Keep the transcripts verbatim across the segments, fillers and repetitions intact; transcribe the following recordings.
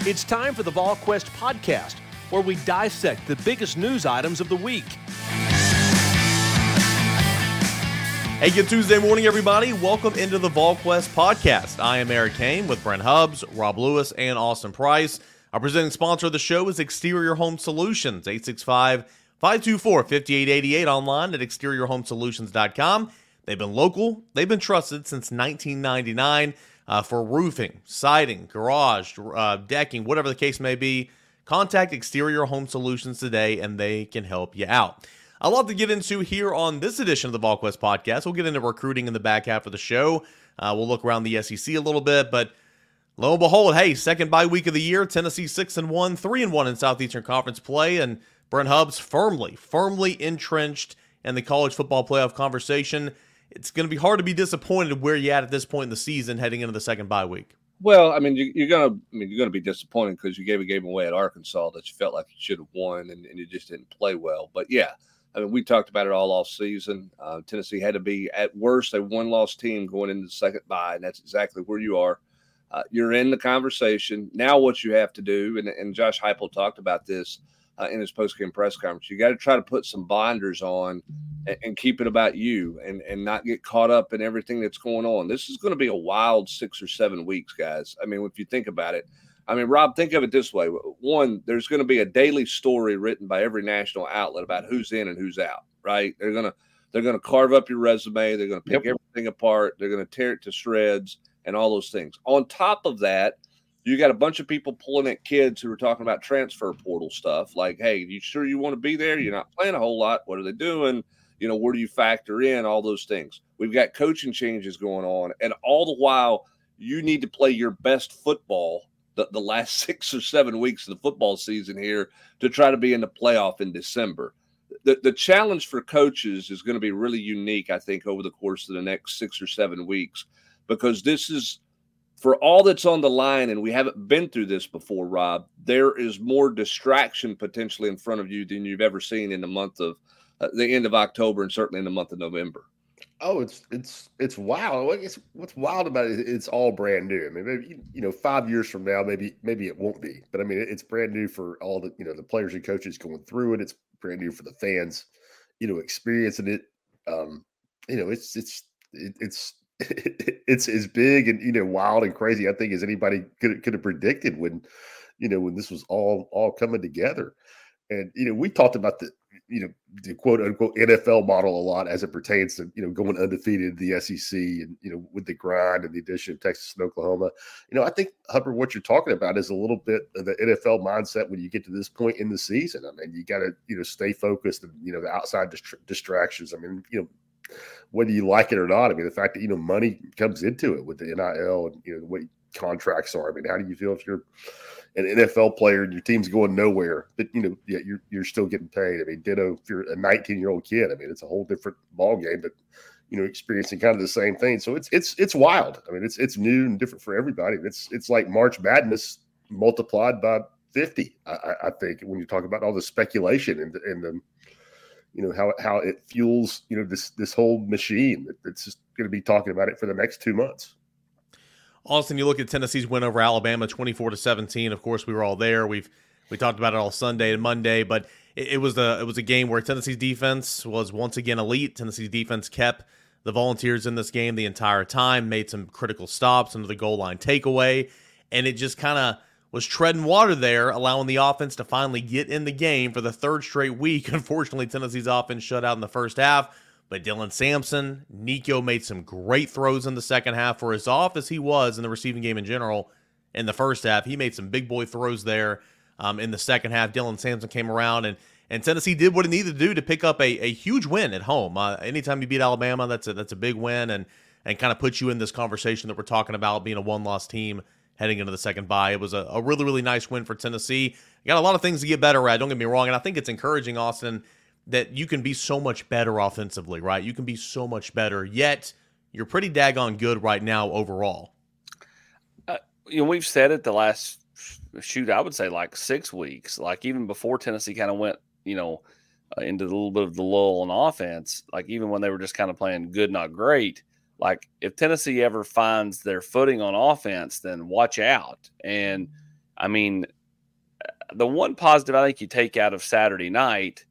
It's time for the VolQuest podcast, where we dissect the biggest news items of the week. Hey, good Tuesday morning, everybody. Welcome into the VolQuest podcast. I am Eric Kane with Brent Hubbs, Rob Lewis, and Austin Price. Our presenting sponsor of the show is Exterior Home Solutions, eight six five, five two four, five eight eight eight, online at exterior home solutions dot com. They've been local. They've been trusted since nineteen ninety-nine uh, for roofing, siding, garage, uh, decking, whatever the case may be. Contact Exterior Home Solutions today, and they can help you out. A lot to get into here on this edition of the VolQuest podcast. We'll get into recruiting in the back half of the show. Uh, we'll look around the S E C a little bit, but lo and behold, hey, second bye week of the year, Tennessee six and one, three and one in Southeastern Conference play, and Brent Hubbs firmly, firmly entrenched in the college football playoff conversation. It's going to be hard to be disappointed where you're at at this point in the season heading into the second bye week. Well, I mean, you, you're gonna, I mean, you're gonna be disappointed because you gave a game away at Arkansas that you felt like you should have won, and, and you just didn't play well. But yeah, I mean, we talked about it all off season. Uh, Tennessee had to be at worst a one-loss team going into the second bye, and that's exactly where you are. Uh, you're in the conversation now. What you have to do, and, and Josh Heupel talked about this uh, in his post-game press conference. You got to try to put some blinders on and, and keep it about you, and and not get caught up in everything that's going on. This is going to be a wild six or seven weeks, guys. I mean, if you think about it, I mean, Rob, think of it this way. One, there's going to be a daily story written by every national outlet about who's in and who's out, right? They're going to they're going to carve up your resume. They're going to pick yep. everything apart. They're going to tear it to shreds and all those things. On top of that, you got a bunch of people pulling at kids who are talking about transfer portal stuff. Like, hey, you sure you want to be there? You're not playing a whole lot. What are they doing? You know, where do you factor in all those things? We've got coaching changes going on. And all the while, you need to play your best football the, the last six or seven weeks of the football season here to try to be in the playoff in December. The, the challenge for coaches is going to be really unique, I think, over the course of the next six or seven weeks, because this is, for all that's on the line, and we haven't been through this before, Rob, there is more distraction potentially in front of you than you've ever seen in the month of uh, the end of October and certainly in the month of November. Oh, it's it's it's wild. It's, what's wild about it? It's all brand new. I mean, maybe you know, five years from now, maybe maybe it won't be, but I mean, it's brand new for all the you know the players and coaches going through it. It's brand new for the fans, you know, experiencing it. Um, you know, it's it's it, it's it's as big and you know wild and crazy, I think, as anybody could could have predicted when you know when this was all all coming together. And you know, we talked about the you know the quote unquote N F L model a lot as it pertains to you know going undefeated in the S E C and you know with the grind and the addition of Texas and Oklahoma. You know, I think Hubbard, what you're talking about is a little bit of the N F L mindset when you get to this point in the season. I mean, you got to you know stay focused and you know the outside dist- distractions. I mean, you know. Whether you like it or not, I mean, the fact that, you know, money comes into it with the N I L and, you know, the way contracts are. I mean, how do you feel if you're an N F L player and your team's going nowhere, but, you know, yeah, you're, you're still getting paid? I mean, ditto if you're a nineteen-year-old kid. I mean, it's a whole different ballgame, but, you know, experiencing kind of the same thing. So it's it's it's wild. I mean, it's it's new and different for everybody. It's it's like March Madness multiplied by fifty, I, I think, when you talk about all the speculation and, and the you know, how how it fuels, you know, this this whole machine that's just going to be talking about it for the next two months. Austin, you look at Tennessee's win over Alabama, twenty-four to seventeen. Of course, we were all there. We've we talked about it all Sunday and Monday, but it, it was a it was a game where Tennessee's defense was once again elite. Tennessee's defense kept the Volunteers in this game the entire time, made some critical stops under the goal line takeaway, and it just kind of was treading water there, allowing the offense to finally get in the game for the third straight week. Unfortunately, Tennessee's offense shut out in the first half, but Dylan Sampson, Nico made some great throws in the second half. For as off as he was in the receiving game in general in the first half, he made some big boy throws there um, in the second half. Dylan Sampson came around, and and Tennessee did what it needed to do to pick up a, a huge win at home. Uh, anytime you beat Alabama, that's a, that's a big win, and and kind of puts you in this conversation that we're talking about being a one-loss team heading into the second bye. It was a, a really, really nice win for Tennessee. You got a lot of things to get better at, don't get me wrong, and I think it's encouraging, Austin, that you can be so much better offensively, right? You can be so much better, yet you're pretty daggone good right now overall. Uh, you know, we've said it the last, shoot, I would say like six weeks, like even before Tennessee kind of went, you know, uh, into a little bit of the lull on offense, like even when they were just kind of playing good, not great. Like if Tennessee ever finds their footing on offense, then watch out. And I mean, the one positive I think you take out of Saturday night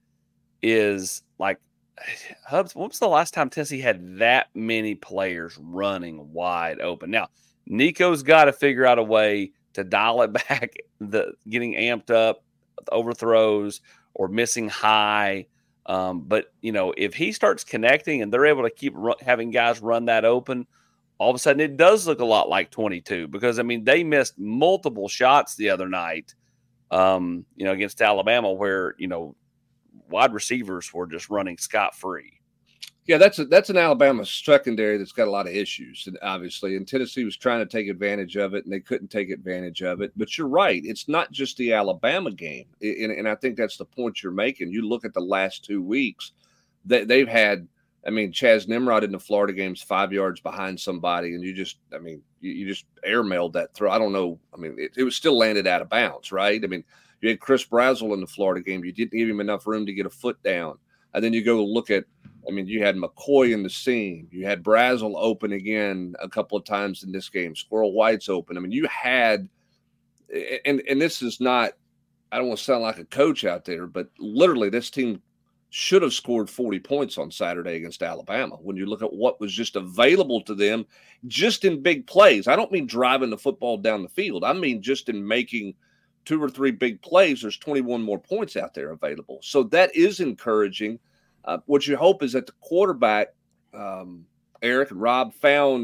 is like, Hubs, when was the last time Tennessee had that many players running wide open? Now, Nico's got to figure out a way to dial it back, the getting amped up, overthrows or missing high. Um, but, you know, if he starts connecting and they're able to keep ru- having guys run that open, all of a sudden it does look a lot like twenty-two because, I mean, they missed multiple shots the other night, um, you know, against Alabama where, you know, wide receivers were just running scot-free. Yeah, that's a, that's an Alabama secondary that's got a lot of issues, and obviously, and Tennessee was trying to take advantage of it, and they couldn't take advantage of it. But you're right; it's not just the Alabama game, and, and I think that's the point you're making. You look at the last two weeks; they, they've had, I mean, Chaz Nimrod in the Florida game's five yards behind somebody, and you just, I mean, you, you just airmailed that throw. I don't know. I mean, it, it was still landed out of bounds, right? I mean, you had Chris Brazzell in the Florida game; you didn't give him enough room to get a foot down, and then you go look at. I mean, you had McCoy in the seam. You had Brazzell open again a couple of times in this game. Squirrel White's open. I mean, you had, and and this is not, I don't want to sound like a coach out there, but literally this team should have scored forty points on Saturday against Alabama when you look at what was just available to them just in big plays. I don't mean driving the football down the field. I mean just in making two or three big plays, there's twenty-one more points out there available. So that is encouraging. Uh, what you hope is that the quarterback, um, Eric and Rob, found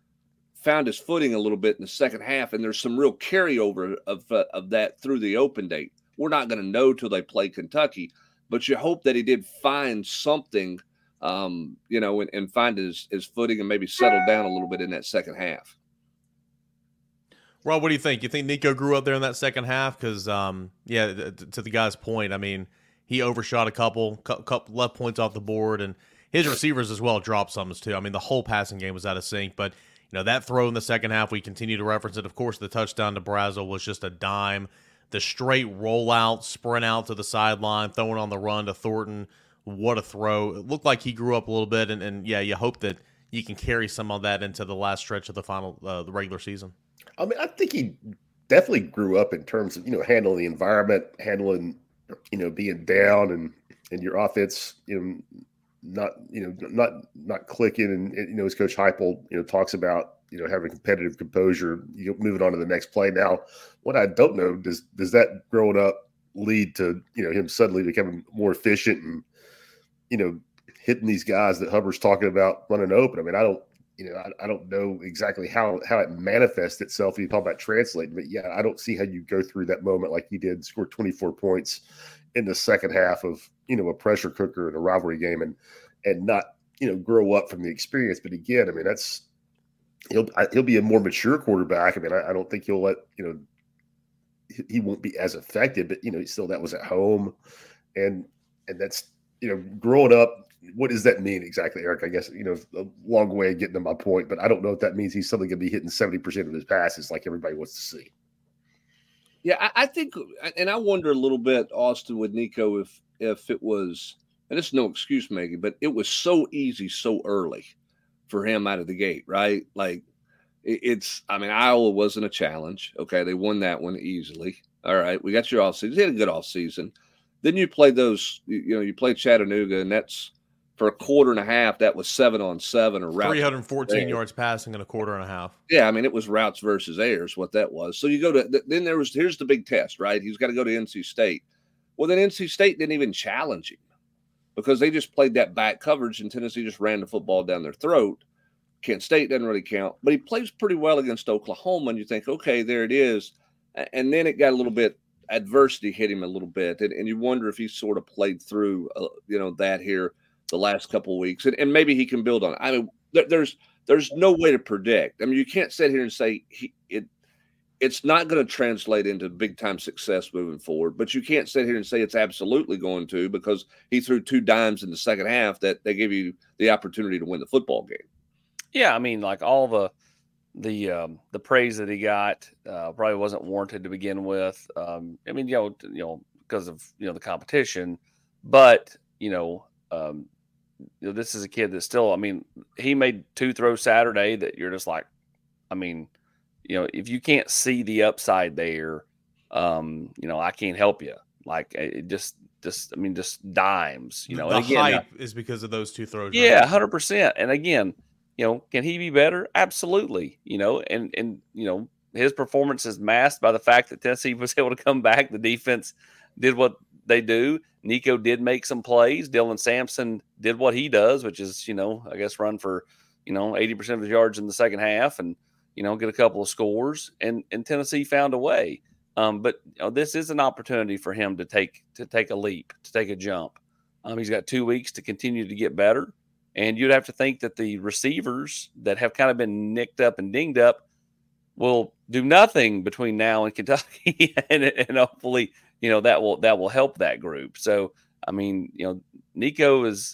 found his footing a little bit in the second half, and there's some real carryover of uh, of that through the open date. We're not going to know till they play Kentucky, but you hope that he did find something, um, you know, and, and find his, his footing and maybe settle down a little bit in that second half. Rob, what do you think? You think Nico grew up there in that second half? Because, um, yeah, to the guy's point, I mean, he overshot a couple, couple left points off the board, and his receivers as well dropped some too. I mean, the whole passing game was out of sync. But, you know, that throw in the second half, we continue to reference it. Of course, the touchdown to Brazzell was just a dime. The straight rollout, sprint out to the sideline, throwing on the run to Thornton. What a throw. It looked like he grew up a little bit, and, and yeah, you hope that you can carry some of that into the last stretch of the final, uh, the regular season. I mean, I think he definitely grew up in terms of, you know, handling the environment, handling, you know, being down and, and your offense, you know, not, you know, not, not clicking. And, and you know, as Coach Heupel, you know, talks about, you know, having competitive composure, you know, moving on to the next play. Now, what I don't know, does, does that growing up lead to, you know, him suddenly becoming more efficient and, you know, hitting these guys that Hubbard's talking about running open? I mean, I don't, you know, I, I don't know exactly how, how it manifests itself. You talk about translating, but yeah, I don't see how you go through that moment like he did, score twenty-four points in the second half of, you know, a pressure cooker in a rivalry game and, and not, you know, grow up from the experience. But again, I mean, that's, he'll, he'll be a more mature quarterback. I mean, I, I don't think he'll let, you know, he, he won't be as effective, but, you know, still that was at home. And, and that's, you know, growing up, what does that mean exactly, Eric? I guess, you know, a long way of getting to my point, but I don't know if that means he's suddenly going to be hitting seventy percent of his passes like everybody wants to see. Yeah, I, I think, and I wonder a little bit, Austin, with Nico, if if it was, and it's no excuse making, but it was so easy so early for him out of the gate, right? Like, it, it's, I mean, Iowa wasn't a challenge. Okay, they won that one easily. All right, we got your off season. They had a good off season. Then you play those, you know, you play Chattanooga, and that's, for a quarter and a half, that was seven on seven or routes. three hundred fourteen yards passing in a quarter and a half. Yeah, I mean, it was routes versus airs, what that was. So you go to, then there was, here's the big test, right? He's got to go to N C State. Well, then N C State didn't even challenge him because they just played that back coverage and Tennessee just ran the football down their throat. Kent State doesn't really count, but he plays pretty well against Oklahoma, and you think, okay, there it is. And then it got a little bit, adversity hit him a little bit, and, and you wonder if he sort of played through, uh, you know, that here the last couple of weeks, and, and maybe he can build on it. I mean, there, there's there's no way to predict. I mean, you can't sit here and say he, it it's not going to translate into big time success moving forward, but you can't sit here and say it's absolutely going to, because he threw two dimes in the second half that they gave you the opportunity to win the football game. Yeah, I mean, like all the the um, the praise that he got uh, probably wasn't warranted to begin with. Um, I mean, you know, you know, because of you know the competition, but you know. Um, You know, this is a kid that still, I mean, he made two throws Saturday that you're just like, I mean, you know, if you can't see the upside there, um, you know, I can't help you. Like it just, just, I mean, just dimes, you know, the and again, hype now, is because of those two throws. yeah, right? hundred percent. And again, you know, can he be better? Absolutely. You know, and, and, you know, his performance is masked by the fact that Tennessee was able to come back. The defense did what they do. Nico did make some plays. Dylan Sampson did what he does, which is, you know, I guess run for, you know, eighty percent of his yards in the second half and, you know, get a couple of scores. And, and Tennessee found a way. Um, but you know, this is an opportunity for him to take to take a leap, to take a jump. Um, he's got two weeks to continue to get better. And you'd have to think that the receivers that have kind of been nicked up and dinged up will do nothing between now and Kentucky. and, and hopefully, you know, that will that will help that group. So, I mean, you know, Nico is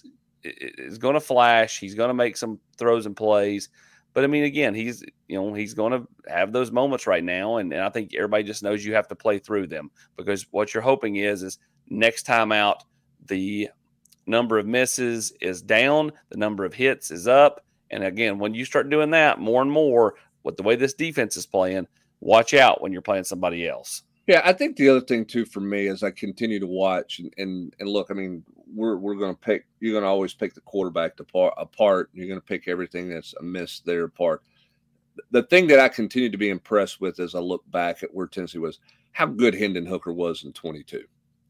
is going to flash. He's going to make some throws and plays. But, I mean, again, he's, you know, he's going to have those moments right now. And, and I think everybody just knows you have to play through them because what you're hoping is, is next time out, the number of misses is down, the number of hits is up. And, again, when you start doing that more and more with the way this defense is playing, watch out when you're playing somebody else. Yeah, I think the other thing too for me as I continue to watch and and, and look, I mean, we're we're going to pick. You're going to always pick the quarterback apart. apart you're going to pick everything that's amiss there apart. The thing that I continue to be impressed with as I look back at where Tennessee was, how good Hendon Hooker was in twenty-two,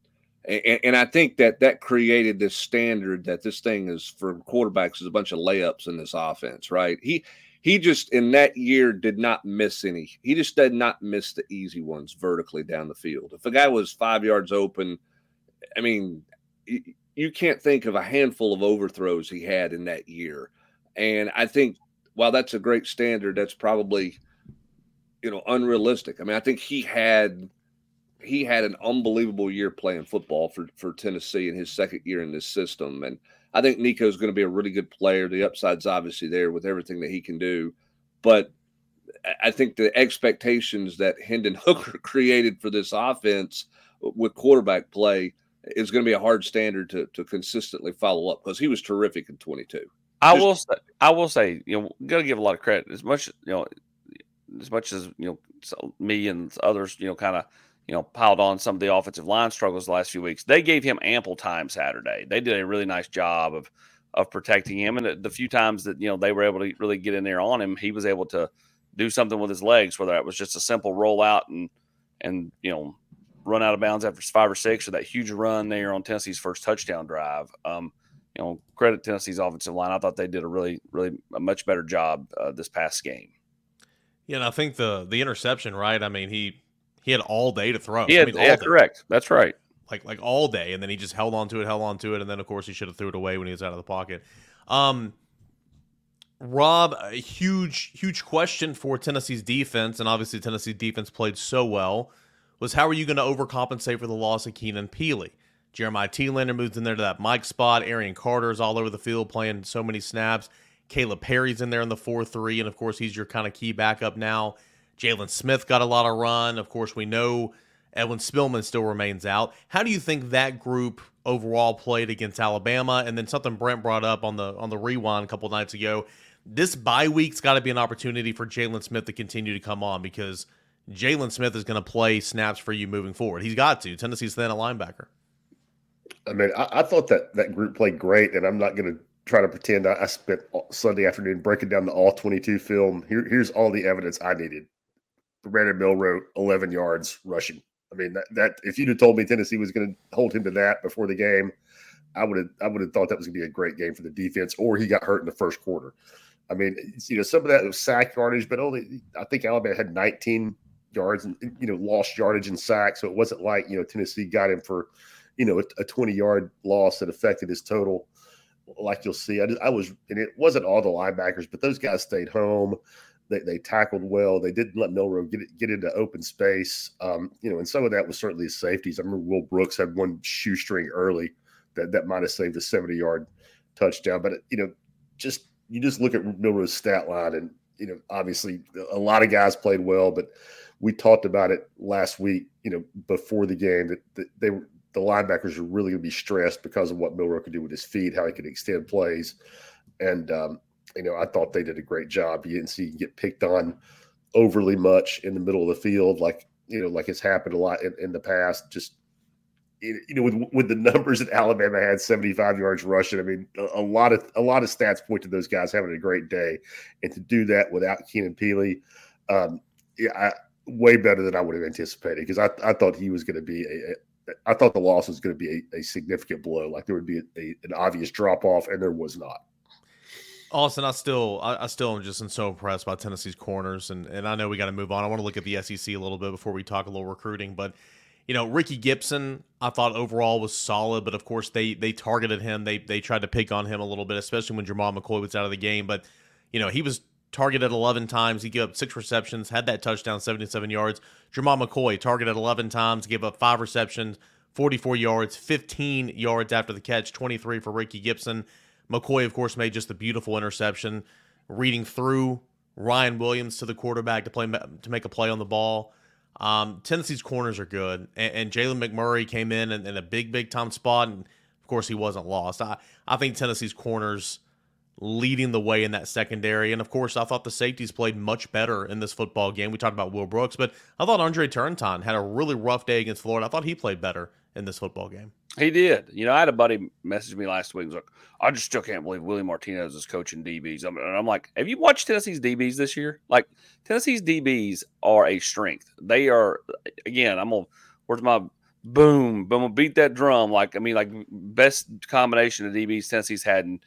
and, and I think that that created this standard that this thing is for quarterbacks is a bunch of layups in this offense, right? He. He just, in that year, did not miss any. He just did not miss the easy ones vertically down the field. If a guy was five yards open, I mean, you can't think of a handful of overthrows he had in that year. And I think while that's a great standard, that's probably, you know, unrealistic. I mean, I think he had he had an unbelievable year playing football for, for Tennessee in his second year in this system. And I think Nico's going to be a really good player. The upside's obviously there with everything that he can do. But I think the expectations that Hendon Hooker created for this offense with quarterback play is going to be a hard standard to, to consistently follow up because he was terrific in twenty-two. I Just, will say, I will say, you know, got to give a lot of credit as much, you know, as much as, you know, so me and others, you know, kind of, you know, piled on some of the offensive line struggles the last few weeks. They gave him ample time Saturday. They did a really nice job of of protecting him. And the, the few times that, you know, they were able to really get in there on him, he was able to do something with his legs, whether it was just a simple rollout and, and, you know, run out of bounds after five or six or that huge run there on Tennessee's first touchdown drive. Um, you know, credit Tennessee's offensive line. I thought they did a really, really a much better job uh, this past game. Yeah, and I think the the interception, right? I mean, he he had all day to throw. Yeah, I mean, yeah, day. correct. That's right. Like like all day, and then he just held on to it, held on to it, and then of course he should have threw it away when he was out of the pocket. Um, Rob, a huge huge question for Tennessee's defense, and obviously Tennessee's defense played so well, was how are you going to overcompensate for the loss of Keenan Peely? Jeremiah Thielander moves in there to that Mike spot. Arian Carter's all over the field playing so many snaps. Caleb Perry's in there in the four three, and of course he's your kind of key backup now. Jalen Smith got a lot of run. Of course, we know Edwin Spillman still remains out. How do you think that group overall played against Alabama? And then something Brent brought up on the on the rewind a couple nights ago, this bye week's got to be an opportunity for Jalen Smith to continue to come on because Jalen Smith is going to play snaps for you moving forward. He's got to. Tennessee's then a linebacker. I mean, I, I thought that that group played great, and I'm not going to try to pretend I, I spent Sunday afternoon breaking down the all twenty-two film. Here, here's all the evidence I needed. Brandon Milroe, eleven yards rushing. I mean, that, that if you'd have told me Tennessee was going to hold him to that before the game, I would have I would have thought that was going to be a great game for the defense. Or he got hurt in the first quarter. I mean, you know, some of that was sack yardage, but only I think Alabama had nineteen yards and you know lost yardage and sack, so it wasn't like you know Tennessee got him for you know a twenty-yard loss that affected his total. Like you'll see, I, just, I was, and it wasn't all the linebackers, but those guys stayed home. They they tackled well. They didn't let Milroe get get into open space. Um, you know, and some of that was certainly his safeties. I remember Will Brooks had one shoestring early that that might have saved a seventy-yard touchdown. But you know, just you just look at Milroe's stat line, and you know, obviously a lot of guys played well, but we talked about it last week. You know, before the game that, that they were. The linebackers are really going to be stressed because of what Milroe could do with his feet, how he could extend plays. And, um, you know, I thought they did a great job. You didn't see him get picked on overly much in the middle of the field like you know, like has happened a lot in, in the past. Just you know, with with the numbers that Alabama had, seventy-five yards rushing. I mean, a, a lot of a lot of stats point to those guys having a great day, and to do that without Keenan Peely, um, yeah, I, way better than I would have anticipated because I I thought he was going to be a, a I thought the loss was going to be a, a significant blow. Like there would be a, a, an obvious drop off, and there was not. Austin, I still, I, I still am just so impressed by Tennessee's corners, and and I know we got to move on. I want to look at the S E C a little bit before we talk a little recruiting, but you know, Ricky Gibson, I thought overall was solid, but of course they they targeted him. They they tried to pick on him a little bit, especially when Jamal McCoy was out of the game. But you know, he was targeted eleven times. He gave up six receptions, had that touchdown, seventy-seven yards. Jamal McCoy targeted eleven times, gave up five receptions, forty-four yards, fifteen yards after the catch, twenty-three for Ricky Gibson. McCoy, of course, made just a beautiful interception, reading through Ryan Williams to the quarterback to play to make a play on the ball. Um, Tennessee's corners are good, and, and Jalen McMurray came in, in in a big, big time spot, and of course he wasn't lost. I, I think Tennessee's corners leading the way in that secondary, and of course I thought the safeties played much better in this football game. We talked about Will Brooks, but I thought Andre Turrentine had a really rough day against Florida. I thought he played better in this football game. He did. You know, I had a buddy message me last week. He was like, I just still can't believe Willie Martinez is coaching D Bs. I'm, and I'm like, have you watched Tennessee's D Bs this year? Like, Tennessee's D Bs are a strength. They are, again, I'm going to, where's my boom, boom, I'm going to beat that drum. Like, I mean, like, best combination of D Bs Tennessee's had in,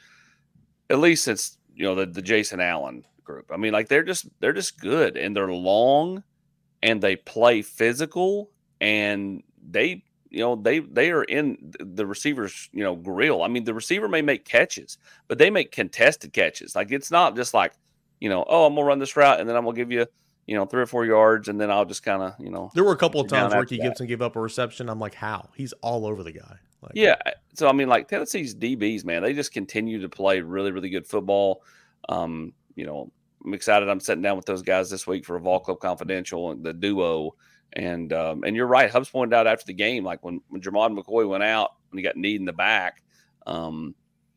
at least since, you know, the, the Jason Allen group. I mean, like, they're just, they're just good, and they're long, and they play physical, and they, you know, they they are in the receiver's, you know, grill. I mean, the receiver may make catches, but they make contested catches. Like, it's not just like, you know, oh, I'm going to run this route, and then I'm going to give you, you know, three or four yards, and then I'll just kind of, you know. There were a couple of times Ricky Gibson gave up a reception. I'm like, how? He's all over the guy. Like, yeah. So, I mean, like, Tennessee's D Bs, man, they just continue to play really, really good football. Um, you know, I'm excited. I'm sitting down with those guys this week for a Vol Club Confidential and the duo. And um, and you're right. Hubs pointed out after the game, like when, when Jermon McCoy went out, when he got kneed in the back, um,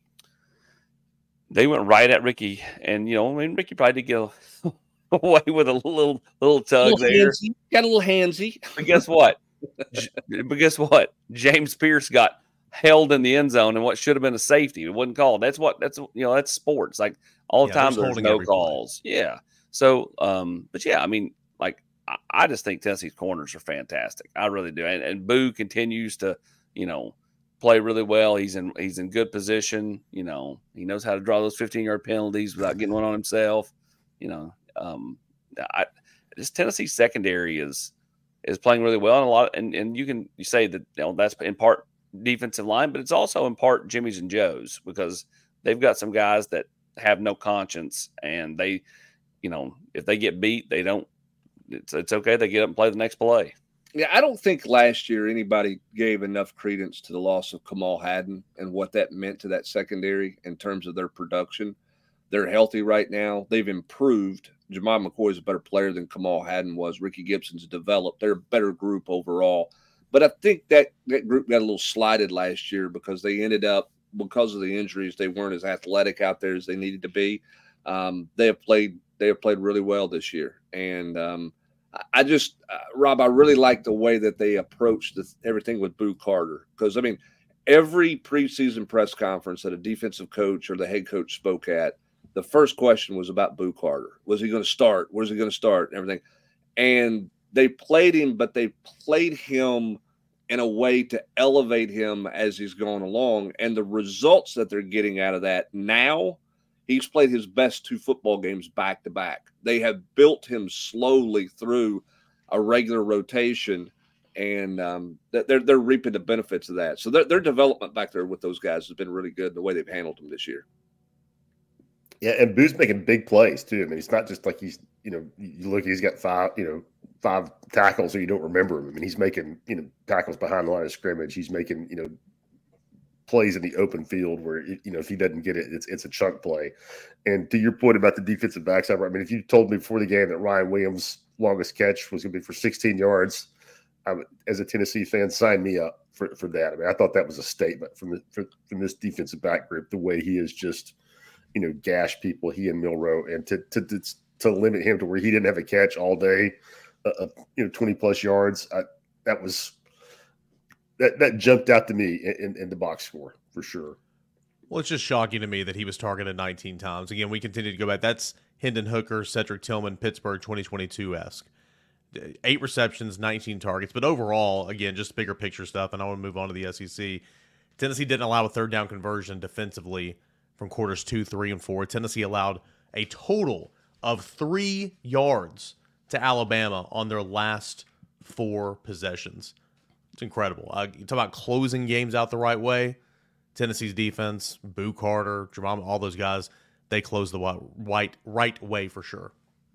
they went right at Ricky. And, you know, I mean, Ricky probably did get away with a little little tug a little there. Handsy. Got a little handsy. But guess what? but guess what? James Pierce got held in the end zone, and what should have been a safety, it wasn't called. That's what that's you know that's sports. Like all the yeah, time, there's no calls. Play. Yeah. So, um, but yeah, I mean, like. I just think Tennessee's corners are fantastic. I really do. And, and Boo continues to, you know, play really well. He's in he's in good position. You know, he knows how to draw those fifteen-yard penalties without getting one on himself. You know, um, I this Tennessee secondary is is playing really well, and a lot. And, and you can you say that you know that's in part defensive line, but it's also in part Jimmy's and Joe's, because they've got some guys that have no conscience, and they, you know, if they get beat, they don't. It's it's okay. They get up and play the next play. Yeah, I don't think last year anybody gave enough credence to the loss of Kamal Hadden and what that meant to that secondary in terms of their production. They're healthy right now. They've improved. Jamal McCoy is a better player than Kamal Hadden was. Ricky Gibson's developed. They're a better group overall. But I think that, that group got a little slighted last year because they ended up, because of the injuries, they weren't as athletic out there as they needed to be. Um, they have played they have played really well this year. And um, I just, uh, Rob, I really like the way that they approached the, everything with Boo Carter. Because, I mean, every preseason press conference that a defensive coach or the head coach spoke at, the first question was about Boo Carter. Was he going to start? Where's he going to start? And everything. And they played him, but they played him in a way to elevate him as he's going along. And the results that they're getting out of that now, he's played his best two football games back to back. They have built him slowly through a regular rotation, and um, they're they're reaping the benefits of that. So their their development back there with those guys has been really good. The way they've handled them this year. Yeah, and Boo's making big plays too. I mean, it's not just like he's you know you look he's got five you know five tackles so you don't remember him. I mean, he's making you know tackles behind the line of scrimmage. He's making you know. plays in the open field where, you know, if he doesn't get it, it's it's a chunk play. And to your point about the defensive backs, I mean, if you told me before the game that Ryan Williams' longest catch was going to be for sixteen yards, I would, as a Tennessee fan, sign me up for, for that. I mean, I thought that was a statement from the, for, from this defensive back group, the way he is just, you know, gash people, he and Milroe, and to, to, to, to limit him to where he didn't have a catch all day of you know twenty plus yards. I, that was that that jumped out to me in, in the box score for sure. Well, it's just shocking to me that he was targeted nineteen times. Again, we continue to go back. That's Hendon Hooker, Cedric Tillman, Pittsburgh twenty twenty-two-esque. Eight receptions, nineteen targets. But overall, again, just bigger picture stuff, and I want to move on to the S E C. Tennessee didn't allow a third down conversion defensively from quarters two, three, and four. Tennessee allowed a total of three yards to Alabama on their last four possessions. It's incredible. Uh, you talk about closing games out the right way. Tennessee's defense, Boo Carter, Jamal, all those guys, they closed the right, right way for sure.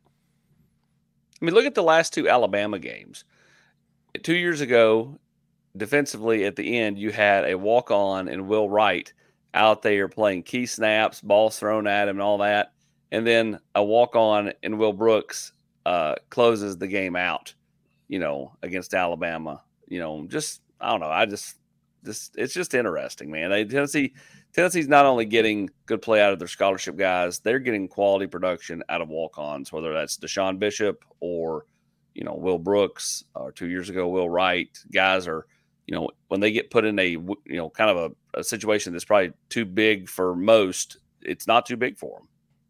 I mean, look at the last two Alabama games. Two years ago, defensively at the end, you had a walk-on and Will Wright out there playing key snaps, balls thrown at him and all that. And then a walk-on and Will Brooks uh, closes the game out, you know, against Alabama. You know, just, I don't know. I just, this it's just interesting, man. They, Tennessee, Tennessee's not only getting good play out of their scholarship guys, they're getting quality production out of walk-ons, whether that's Deshaun Bishop or, you know, Will Brooks, or two years ago, Will Wright. Guys are, you know, when they get put in a, you know, kind of a, a situation that's probably too big for most, it's not too big for them.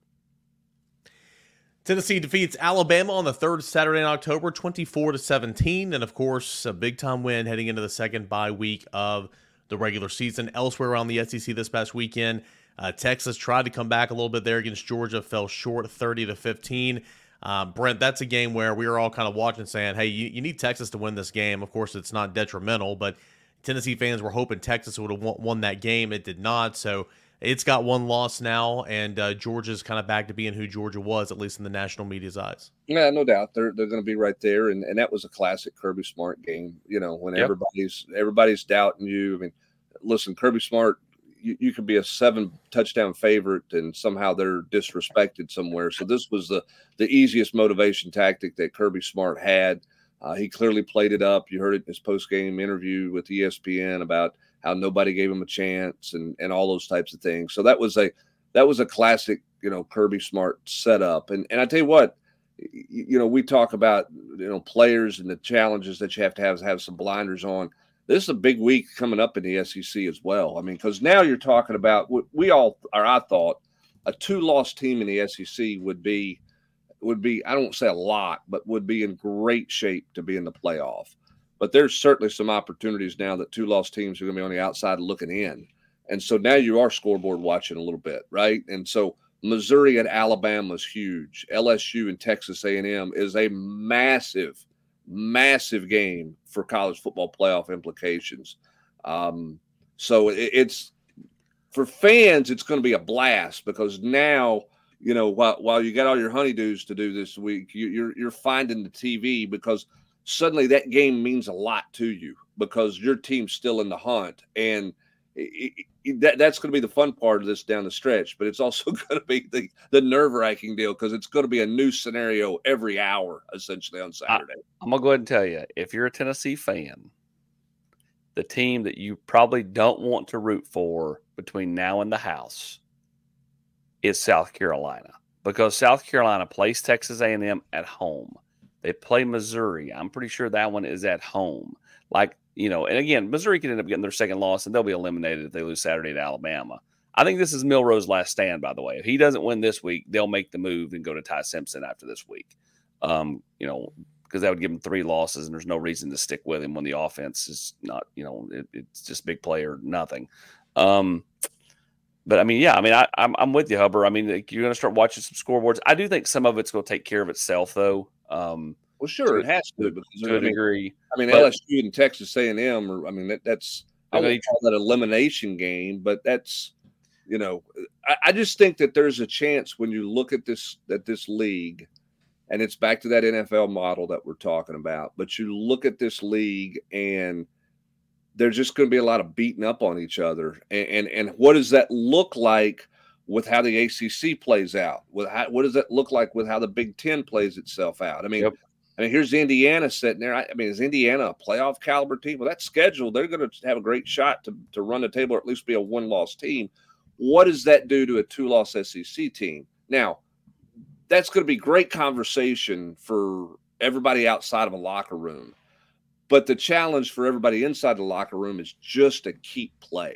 Tennessee defeats Alabama on the third Saturday in October, twenty-four to seventeen. And, of course, a big-time win heading into the second bye week of the regular season. Elsewhere around the S E C this past weekend, uh, Texas tried to come back a little bit there against Georgia, fell short thirty to fifteen. Uh, Brent, that's a game where we were all kind of watching saying, hey, you, you need Texas to win this game. Of course, it's not detrimental, but Tennessee fans were hoping Texas would have won, won that game. It did not, so it's got one loss now, and uh, Georgia's kind of back to being who Georgia was, at least in the national media's eyes. Yeah, no doubt. They're they're going to be right there, and, and that was a classic Kirby Smart game. You know, when yep. everybody's everybody's doubting you. I mean, listen, Kirby Smart, you, you could be a seven touchdown favorite, and somehow they're disrespected somewhere. So this was the the easiest motivation tactic that Kirby Smart had. Uh, he clearly played it up. You heard it in his post game interview with E S P N about how nobody gave him a chance and, and all those types of things. So that was a that was a classic, you know, Kirby Smart setup. And and I tell you what, you, you know, we talk about, you know, players and the challenges that you have to have have some blinders on. This is a big week coming up in the S E C as well. I mean, because now you're talking about we all or I thought a two-loss team in the S E C would be would be I don't say a lot, but would be in great shape to be in the playoff. But there's certainly some opportunities now that two-loss teams are going to be on the outside looking in. And so now you are scoreboard watching a little bit, right? And so Missouri and Alabama is huge. L S U and Texas A and M is a massive, massive game for college football playoff implications. Um, so it, it's – for fans, it's going to be a blast because now, you know, while, while you got all your honeydews to do this week, you, you're you're finding the T V because – suddenly that game means a lot to you because your team's still in the hunt. And it, it, that, that's going to be the fun part of this down the stretch, but it's also going to be the, the nerve-wracking deal because it's going to be a new scenario every hour, essentially, on Saturday. I, I'm going to go ahead and tell you, if you're a Tennessee fan, the team that you probably don't want to root for between now and the house is South Carolina because South Carolina plays Texas A and M at home. They play Missouri. I'm pretty sure that one is at home. Like, you know, and again, Missouri could end up getting their second loss, and they'll be eliminated if they lose Saturday to Alabama. I think this is Milroe's last stand, by the way. If he doesn't win this week, they'll make the move and go to Ty Simpson after this week. Um, you know, because that would give him three losses, and there's no reason to stick with him when the offense is not, you know, it, it's just big play or nothing. Um, but, I mean, yeah, I mean, I, I'm, I'm with you, Hubbard. I mean, like, you're going to start watching some scoreboards. I do think some of it's going to take care of itself, though. Um, well, sure, it has to. Because to a degree. I mean, but, L S U and Texas A and M, or I mean, that, that's I wouldn't call that an elimination game, but that's, you know, I, I just think that there's a chance when you look at this at this league, and it's back to that N F L model that we're talking about. But you look at this league, and there's just going to be a lot of beating up on each other, and and, and what does that look like? With how the A C C plays out, with how, what does that look like with how the Big Ten plays itself out? I mean, yep. I mean, here's Indiana sitting there. I, I mean, is Indiana a playoff caliber team? Well, that schedule, they're going to have a great shot to, to run the table or at least be a one-loss team. What does that do to a two-loss S E C team? Now, that's going to be great conversation for everybody outside of a locker room. But the challenge for everybody inside the locker room is just to keep playing.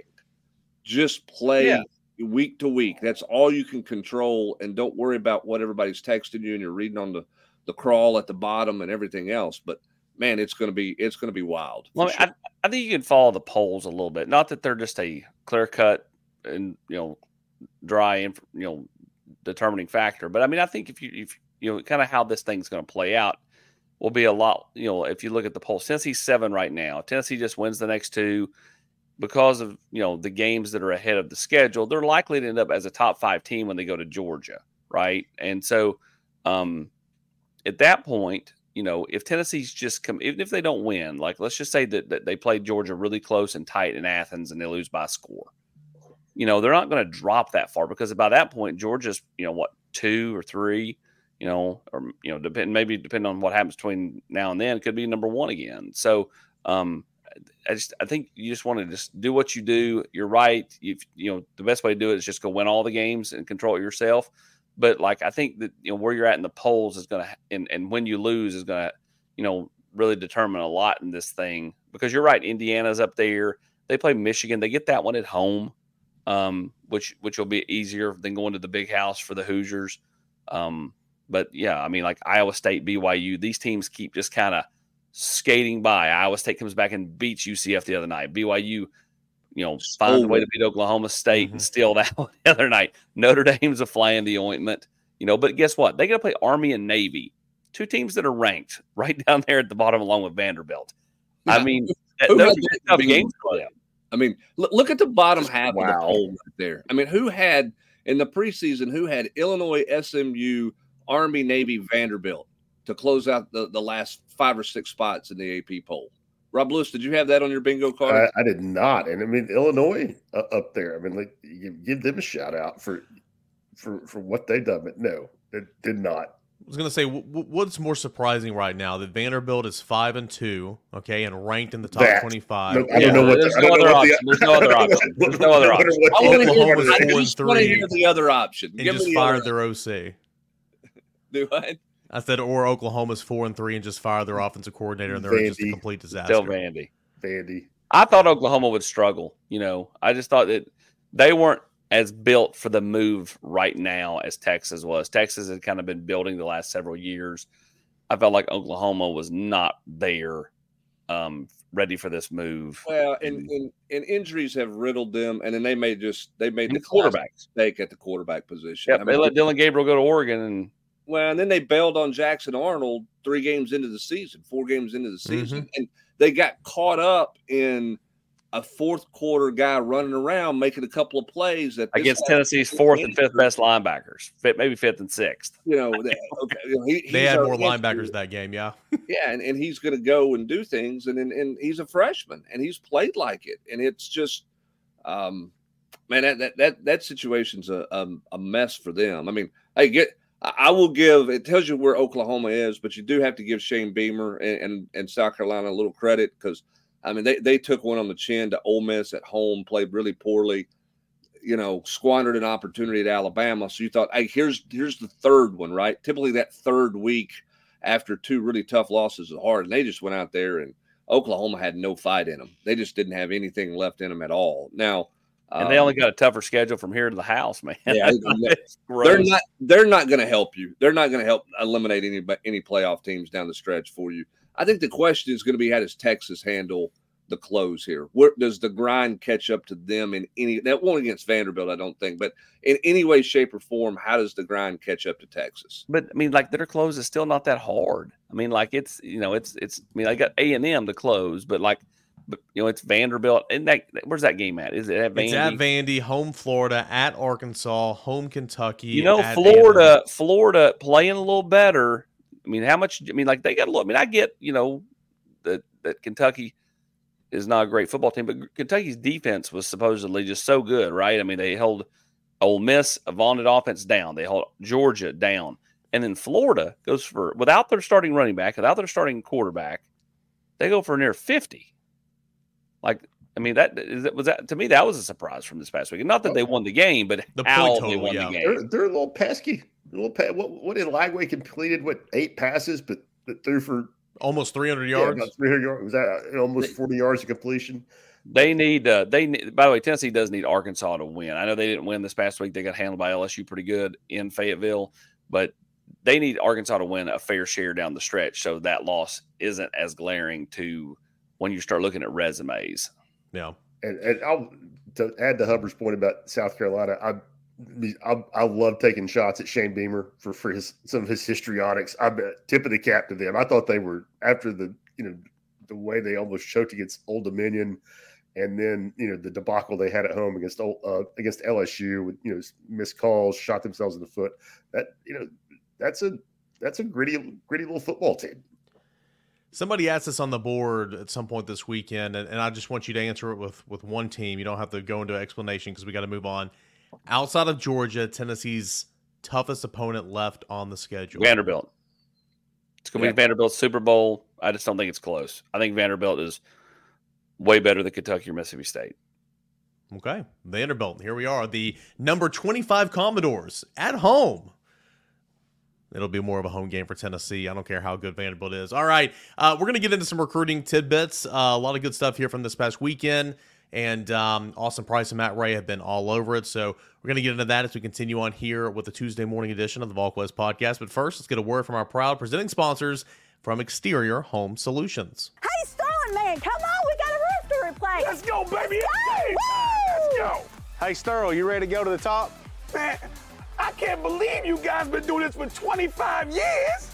Just play yeah. week to week. That's all you can control, and don't worry about what everybody's texting you and you're reading on the, the crawl at the bottom and everything else. But man, it's going to be it's going to be wild. Well, sure. I, I think you can follow the polls a little bit. Not that they're just a clear cut and you know dry and you know determining factor, but I mean I think if you if you know kind of how this thing's going to play out will be a lot. You know, if you look at the polls, Tennessee's seven right now. Tennessee just wins the next two. Because of you know the games that are ahead of the schedule, they're likely to end up as a top five team when they go to Georgia, right? And so, um, at that point, you know, if Tennessee's just come, even if they don't win, like let's just say that, that they played Georgia really close and tight in Athens and they lose by a score, you know, they're not going to drop that far because by that point Georgia's you know what two or three, you know, or you know depend maybe depending on what happens between now and then, it could be number one again. So. Um, I just I think you just want to just do what you do. You're right. You you know the best way to do it is just go win all the games and control it yourself. But like I think that you know where you're at in the polls is going to and and when you lose is going to you know really determine a lot in this thing because you're right. Indiana's up there. They play Michigan. They get that one at home, um, which which will be easier than going to the big house for the Hoosiers. Um, but yeah, I mean like Iowa State, B Y U. These teams keep just kind of skating by. Iowa State comes back and beats U C F the other night. B Y U, you know, finds a way to beat Oklahoma State mm-hmm. and steal that one the other night. Notre Dame's a fly in the ointment, you know, but guess what? They got to play Army and Navy, two teams that are ranked right down there at the bottom along with Vanderbilt. I mean, those are tough games for them. I mean, look, look at the bottom half wow. of the poll right there. I mean, who had in the preseason, who had Illinois, S M U, Army, Navy, Vanderbilt to close out the, the last five or six spots in the A P poll? Rob Lewis, did you have that on your bingo card? I, I did not. And I mean, Illinois uh, up there, I mean, like you give them a shout out for, for, for what they've done, but no, it did not. I was going to say, w- what's more surprising right now that Vanderbilt is five and two, okay, and ranked in the top that, twenty-five. No, I don't know what there's no other option. There's no other option. There's no other option. Oklahoma's four and three. The other option. And just fired their O C. Do what? I said, or Oklahoma's four and three and just fired their offensive coordinator, and they're Vandy. just a complete disaster. Still Vandy. Vandy. I thought Oklahoma would struggle. You know, I just thought that they weren't as built for the move right now as Texas was. Texas had kind of been building the last several years. I felt like Oklahoma was not there, um, ready for this move. Well, and, and and injuries have riddled them, and then they may just they made and the quarterback mistake at the quarterback position. Yep, I mean, they let Dylan Gabriel go to Oregon and. Well, and then they bailed on Jackson Arnold three games into the season, four games into the season. Mm-hmm. And they got caught up in a fourth quarter guy running around making a couple of plays that against Tennessee's fourth and fifth best linebackers, maybe fifth and sixth. You know, they, okay, you know, he, they had more linebackers that game, yeah. Yeah, and, and he's going to go and do things, and, and and he's a freshman, and he's played like it, and it's just, um, man, that that that, that situation's a, a a mess for them. I mean, I get. I will give – it tells you where Oklahoma is, but you do have to give Shane Beamer and, and, and South Carolina a little credit because, I mean, they, they took one on the chin to Ole Miss at home, played really poorly, you know, squandered an opportunity at Alabama. So you thought, hey, here's here's the third one, right? Typically that third week after two really tough losses is hard, and they just went out there and Oklahoma had no fight in them. They just didn't have anything left in them at all. Now – And they only got a tougher schedule from here to the house, man. Yeah, they're not. They're not going to help you. They're not going to help eliminate any any playoff teams down the stretch for you. I think the question is going to be how does Texas handle the close here? Where does the grind catch up to them in any? That won't against Vanderbilt, I don't think, but in any way, shape, or form, how does the grind catch up to Texas? But I mean, like their close is still not that hard. I mean, like it's you know, it's it's. I mean, I got A and M to close, but like. But you know, it's Vanderbilt. And that where's that game at? Is it at Vandy? It's at Vandy, home Florida, at Arkansas, home Kentucky. You know, Florida, Florida playing a little better. I mean, how much? I mean, like they got a little. I mean, I get you know that that Kentucky is not a great football team, but Kentucky's defense was supposedly just so good, right? I mean, they held Ole Miss, a vaunted offense down. They held Georgia down, and then Florida goes for without their starting running back, without their starting quarterback, they go for near fifty. Like, I mean, that is was that to me, that was a surprise from this past week. Not that they won the game, but the how point total, they won yeah. the game. They're, they're a little pesky. A little pe- what, what did Lagway completed? What, eight passes, but that threw for almost three hundred yeah, yards. about three hundred yards. Was that almost forty yards of completion? They need, uh, they need, by the way, Tennessee does need Arkansas to win. I know they didn't win this past week. They got handled by L S U pretty good in Fayetteville, but they need Arkansas to win a fair share down the stretch. So that loss isn't as glaring to when you start looking at resumes. Yeah. And, and I'll to add to Hubbard's point about South Carolina, I, I, I love taking shots at Shane Beamer for, for his, some of his histrionics. I bet tip of the cap to them. I thought they were after the, you know, the way they almost choked against Old Dominion. And then, you know, the debacle they had at home against uh, against L S U with, you know, missed calls, shot themselves in the foot. That, you know, that's a that's a gritty, gritty little football team. Somebody asked us on the board at some point this weekend, and, and I just want you to answer it with, with one team. You don't have to go into explanation because we got to move on. Outside of Georgia, Tennessee's toughest opponent left on the schedule. Vanderbilt. It's going to Yeah. be Vanderbilt's Super Bowl. I just don't think it's close. I think Vanderbilt is way better than Kentucky or Mississippi State. Okay, Vanderbilt. Here we are, the number twenty-five Commodores at home. It'll be more of a home game for Tennessee. I don't care how good Vanderbilt is. All right, uh, we're going to get into some recruiting tidbits. Uh, a lot of good stuff here from this past weekend. And um, Austin Price and Matt Ray have been all over it. So we're going to get into that as we continue on here with the Tuesday morning edition of the VolQuest podcast. But first, let's get a word from our proud presenting sponsors from Exterior Home Solutions. Hey, Sterling, man, come on, we got a roof to replace. Let's go, baby. It's Go! game time. Let's Woo! go. Hey, Sterl, you ready to go to the top? Man, I can't believe you guys been doing this for twenty-five years.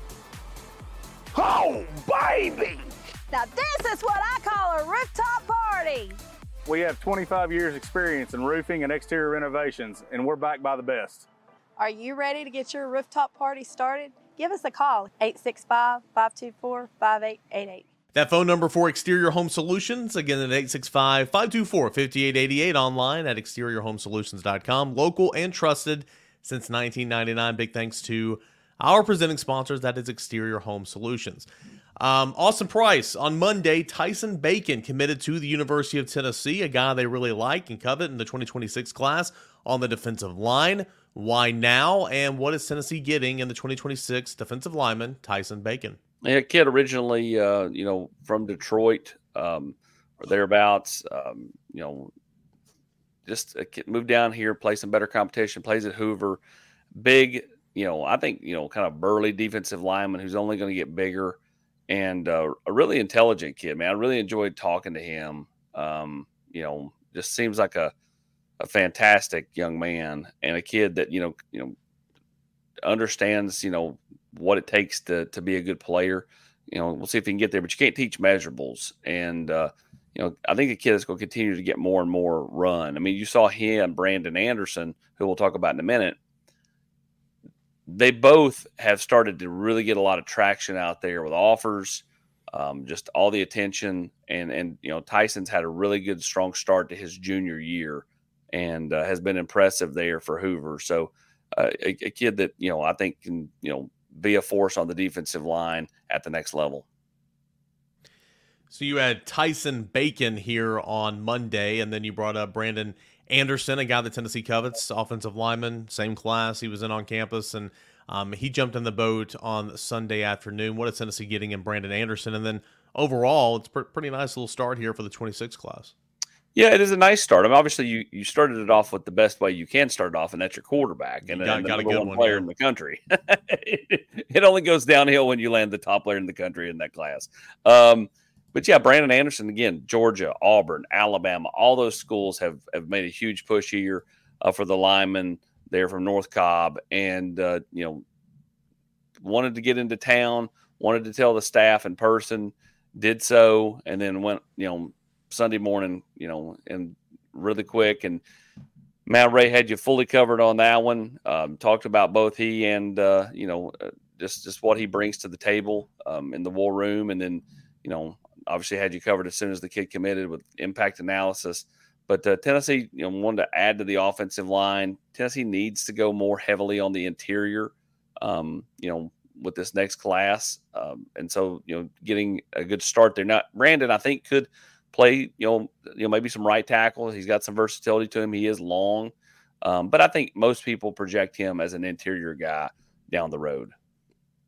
Oh, baby. Now this is what I call a rooftop party. We have twenty-five years experience in roofing and exterior renovations, and we're backed by the best. Are you ready to get your rooftop party started? Give us a call, eight six five, five two four, five eight eight eight. That phone number for Exterior Home Solutions, again at eight six five, five two four, five eight eight eight, online at exterior home solutions dot com. Local and trusted since nineteen ninety-nine. Big thanks to our presenting sponsors, that is Exterior Home Solutions. Um, Austin Price, on Monday, Tyson Bacon committed to the University of Tennessee, a guy they really like and covet in the twenty twenty-six class on the defensive line. Why now, and what is Tennessee getting in the twenty twenty-six defensive lineman, Tyson Bacon? A kid originally, uh, you know, from Detroit um, or thereabouts, um, you know, just a kid moved down here, play some better competition, plays at Hoover. Big, you know, I think, you know, kind of burly defensive lineman who's only going to get bigger, and uh, a really intelligent kid, man. I really enjoyed talking to him. Um, you know, just seems like a, a fantastic young man and a kid that, you know, you know, understands, you know, what it takes to to be a good player. You know, we'll see if he can get there, but you can't teach measurables. And, uh, you know, I think a kid is going to continue to get more and more run. I mean, you saw him, Brandon Anderson, who we'll talk about in a minute. They both have started to really get a lot of traction out there with offers, um, just all the attention. And, and, you know, Tyson's had a really good, strong start to his junior year and uh, has been impressive there for Hoover. So uh, a, a kid that, you know, I think can, you know, be a force on the defensive line at the next level. So you had Tyson Bacon here on Monday, and then you brought up Brandon Anderson, a guy that Tennessee covets, offensive lineman, same class. He was in on campus, and um, he jumped in the boat on Sunday afternoon. What is Tennessee getting in Brandon Anderson? And then overall, it's a pretty nice little start here for the twenty-six class. Yeah, it is a nice start. I mean, obviously, you, you started it off with the best way you can start it off, and that's your quarterback and, got, and the got a number good one one, player yeah. in the country. It only goes downhill when you land the top player in the country in that class. Um, but, yeah, Brandon Anderson, again, Georgia, Auburn, Alabama, all those schools have, have made a huge push here uh, for the linemen there from North Cobb and, uh, you know, wanted to get into town, wanted to tell the staff in person, did so, and then went, you know, Sunday morning, you know, and really quick. And Matt Ray had you fully covered on that one. Um, talked about both he and, uh, you know, uh, just, just what he brings to the table um, in the war room. And then, you know, obviously had you covered as soon as the kid committed with impact analysis. But uh, Tennessee, you know, wanted to add to the offensive line. Tennessee needs to go more heavily on the interior, um, you know, with this next class. Um, and so, you know, getting a good start there. Now, Brandon, I think, could – play, you know, you know, maybe some right tackle. He's got some versatility to him. He is long, um, but I think most people project him as an interior guy down the road.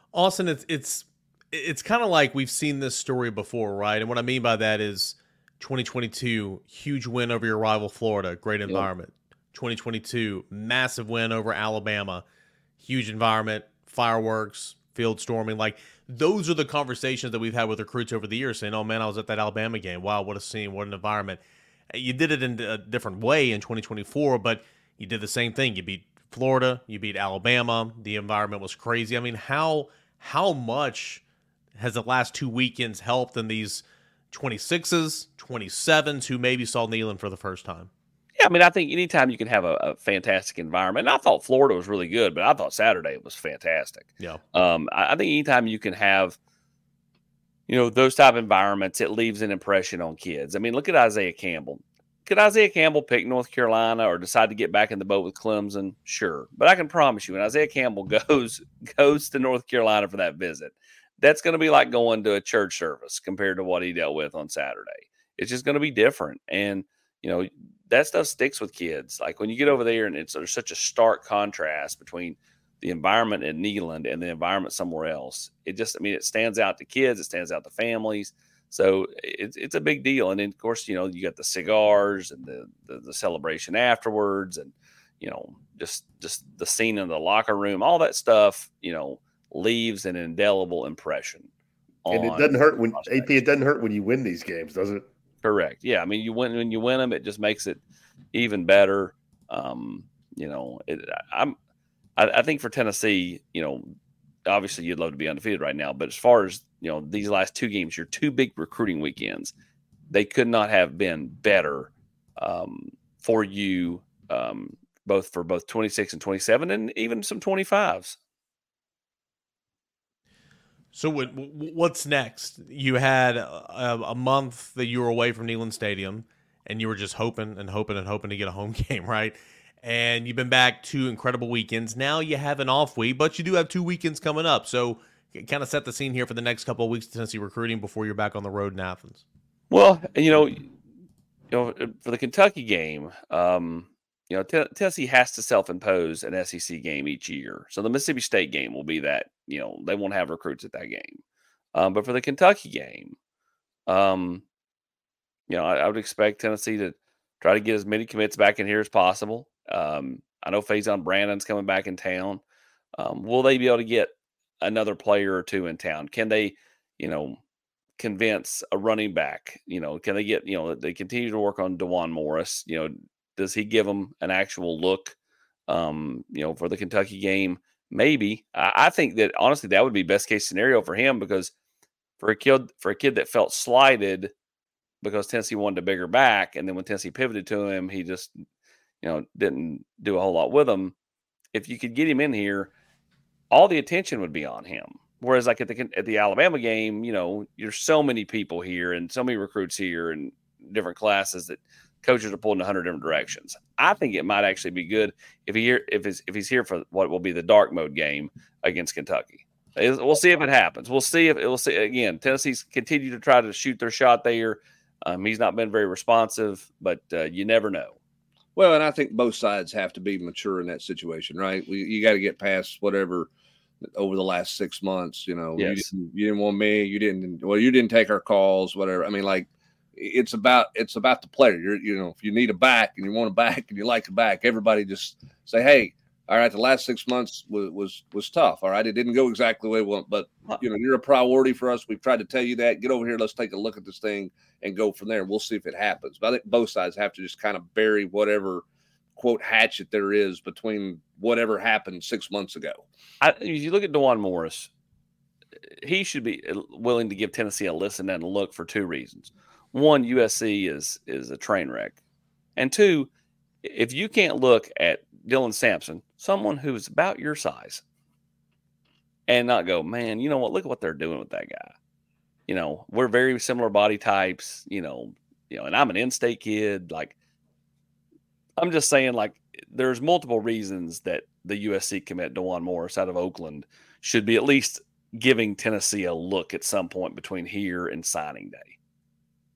Austin, it's it's it's kind of like we've seen this story before, right? And what I mean by that is twenty twenty-two, huge win over your rival Florida, great environment. Yep. twenty twenty-two, massive win over Alabama, huge environment, fireworks, field storming. Like, those are the conversations that we've had with recruits over the years saying, oh, man, I was at that Alabama game. Wow, what a scene, what an environment. You did it in a different way in twenty twenty-four, but you did the same thing. You beat Florida, you beat Alabama. The environment was crazy. I mean, how how much has the last two weekends helped in these twenty-sixes, twenty-sevens who maybe saw Neyland for the first time? Yeah, I mean, I think anytime you can have a, a fantastic environment, and I thought Florida was really good, but I thought Saturday was fantastic. Yeah. Um, I, I think anytime you can have, you know, those type of environments, it leaves an impression on kids. I mean, look at Isaiah Campbell. Could Isaiah Campbell pick North Carolina or decide to get back in the boat with Clemson? Sure. But I can promise you, when Isaiah Campbell goes goes to North Carolina for that visit, that's going to be like going to a church service compared to what he dealt with on Saturday. It's just going to be different. And, you know, that stuff sticks with kids. Like when you get over there and it's there's such a stark contrast between the environment in Neyland and the environment somewhere else. It just, I mean, it stands out to kids. It stands out to families. So it's it's a big deal. And then, of course, you know, you got the cigars and the, the, the celebration afterwards and, you know, just, just the scene in the locker room, all that stuff, you know, leaves an indelible impression. And it doesn't hurt when A P, it doesn't hurt when you win these games, does it? Correct. Yeah. I mean, you win when you win them, it just makes it even better. Um, you know, it, I'm, I, I think for Tennessee, you know, obviously you'd love to be undefeated right now, but as far as, you know, these last two games, your two big recruiting weekends, they could not have been better um, for you, um, both for both twenty-six and twenty-seven and even some twenty-fives. So what, what's next? You had a, a month that you were away from Neyland Stadium, and you were just hoping and hoping and hoping to get a home game, right? And you've been back two incredible weekends. Now you have an off week, but you do have two weekends coming up. So kind of set the scene here for the next couple of weeks of Tennessee recruiting before you're back on the road in Athens. Well, you know, you know, for the Kentucky game, um, you know, T- Tennessee has to self-impose an S E C game each year. So the Mississippi State game will be that, you know, they won't have recruits at that game. Um, but for the Kentucky game, um, you know, I, I would expect Tennessee to try to get as many commits back in here as possible. Um, I know Faison Brandon's coming back in town. Um, will they be able to get another player or two in town? Can they, you know, convince a running back? You know, can they get, you know, they continue to work on DeJuan Morris. You know, does he give them an actual look, um, you know, for the Kentucky game? Maybe. I, I think that honestly, that would be best case scenario for him, because for a kid, for a kid that felt slighted because Tennessee wanted a bigger back, and then when Tennessee pivoted to him, he just, you know, didn't do a whole lot with him. If you could get him in here, all the attention would be on him. Whereas like at the at the Alabama game, you know, there's so many people here and so many recruits here and different classes that coaches are pulling in a hundred different directions. I think it might actually be good if he here if it's, if he's here for what will be the dark mode game against Kentucky. We'll see if it happens. We'll see if it will see again. Tennessee's continue to try to shoot their shot there. Um, he's not been very responsive, but uh, you never know. Well, and I think both sides have to be mature in that situation, right? We, you got to get past whatever over the last six months. You know, yes. you, didn't, you didn't want me. You didn't. Well, you didn't take our calls. Whatever. I mean, like it's about it's about the player. You're, you know, if you need a back and you want a back and you like a back, everybody just say, hey, all right, the last six months was was was tough. All right, it didn't go exactly the way we want, but you know, you're a priority for us. We've tried to tell you that. Get over here. Let's take a look at this thing and go from there. We'll see if it happens. But I think both sides have to just kind of bury whatever quote hatchet there is between whatever happened six months ago. I, if you look at DeJuan Morris, he should be willing to give Tennessee a listen and a look for two reasons. One, U S C is is a train wreck, and two, if you can't look at Dylan Sampson, someone who is about your size, and not go, man, you know what? Look at what they're doing with that guy. You know, we're very similar body types. You know, you know, and I'm an in-state kid. Like, I'm just saying, like, there's multiple reasons that the U S C commit DeJuan Morris out of Oakland should be at least giving Tennessee a look at some point between here and signing day.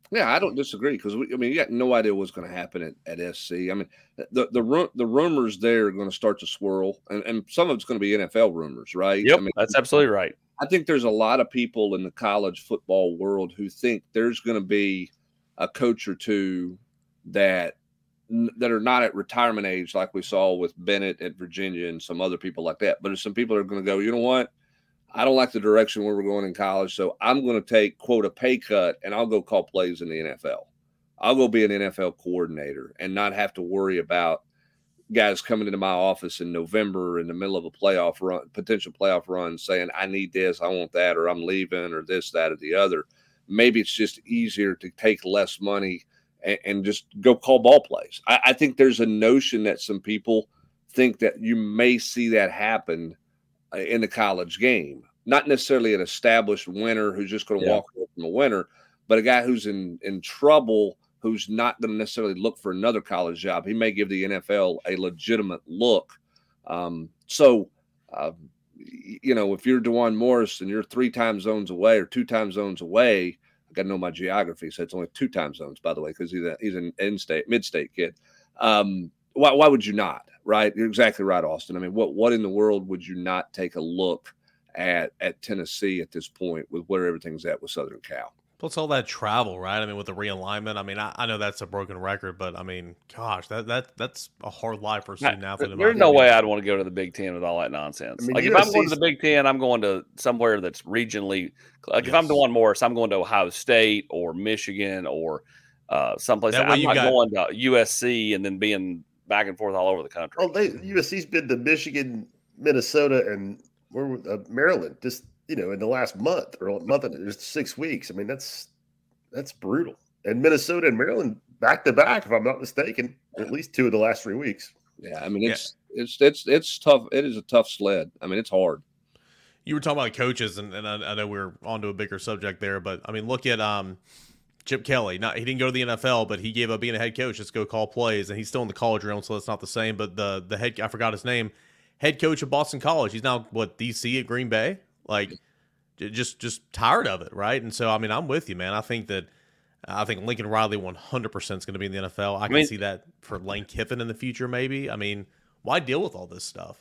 Yeah, I don't disagree because I mean, you got no idea what's going to happen at, at S C. I mean, the the ru- the rumors there are going to start to swirl, and, and some of it's going to be N F L rumors, right? Yep, I mean, that's absolutely right. I think there's a lot of people in the college football world who think there's going to be a coach or two that that are not at retirement age, like we saw with Bennett at Virginia and some other people like that. But there's some people that are going to go, you know what? I don't like the direction where we're going in college, so I'm going to take, quote, a pay cut, and I'll go call plays in the N F L. I'll go be an N F L coordinator and not have to worry about guys coming into my office in November in the middle of a playoff run, potential playoff run, saying, I need this, I want that, or I'm leaving, or this, that, or the other. Maybe it's just easier to take less money and, and just go call ball plays. I, I think there's a notion that some people think that you may see that happen in the college game. Not necessarily an established winner who's just going to Yeah. walk away from a winner, but a guy who's in, in trouble, who's not going to necessarily look for another college job. He may give the N F L a legitimate look. Um, so, uh, you know, if you're DeJuan Morris and you're three time zones away or two time zones away, I got to know my geography, so it's only two time zones, by the way, because he's, a, he's an in-state, mid-state kid. Um, why, why would you not, right? You're exactly right, Austin. I mean, what what in the world would you not take a look at at Tennessee at this point with where everything's at with Southern Cal? Plus all that travel, right? I mean, with the realignment, I mean, I, I know that's a broken record, but I mean, gosh, that that that's a hard life for a student athlete. in my There's no opinion. way I'd want to go to the Big Ten with all that nonsense. I mean, like if I'm going to U S C's the Big Ten, I'm going to somewhere that's regionally. Like if I'm Yes. DeJuan Morris, I'm going to Ohio State or Michigan or uh, someplace. That way I'm you not got- going to U S C and then being back and forth all over the country. Oh, they U S C's been to Michigan, Minnesota, and where were- uh, Maryland. Just you know, in the last month or a month and just six weeks. I mean, that's that's brutal. And Minnesota and Maryland back to back, if I'm not mistaken, at least two of the last three weeks. Yeah, I mean, it's it's it's it's tough. It is a tough sled. I mean, it's hard. You were talking about coaches, and, and I, I know we're onto a bigger subject there, but I mean, look at um, Chip Kelly. Not he didn't go to the N F L, but he gave up being a head coach just to go call plays, and he's still in the college realm, so that's not the same. But the the head I forgot his name, head coach of Boston College. He's now what D C at Green Bay. Like, j- just just tired of it, right? And so I mean, I'm with you, man. I think that I think Lincoln Riley one hundred percent is going to be in the N F L. I can mean- see that for Lane Kiffin in the future, maybe. I mean, why deal with all this stuff?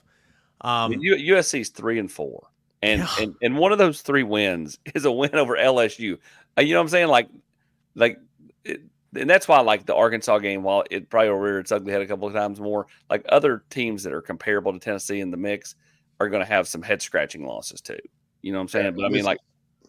I Um, mean, U- USC's three and four, and, Yeah. and and one of those three wins is a win over L S U. Uh, you know what I'm saying? Like, like, it, and that's why like the Arkansas game, while it probably will rear its ugly head a couple of times more, like other teams that are comparable to Tennessee in the mix are going to have some head scratching losses too. You know what I'm saying? Yeah, but I mean, listen. like,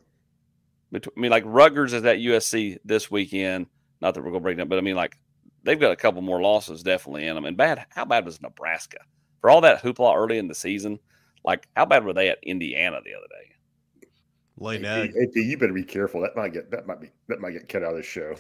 between, I mean, like Rutgers is at U S C this weekend. Not that we're going to break down, but I mean, like, they've got a couple more losses definitely in them. And bad, how bad was Nebraska for all that hoopla early in the season? Like, how bad were they at Indiana the other day? lay an A egg. P, A P, you better be careful. That might get that might be that might get cut out of this show.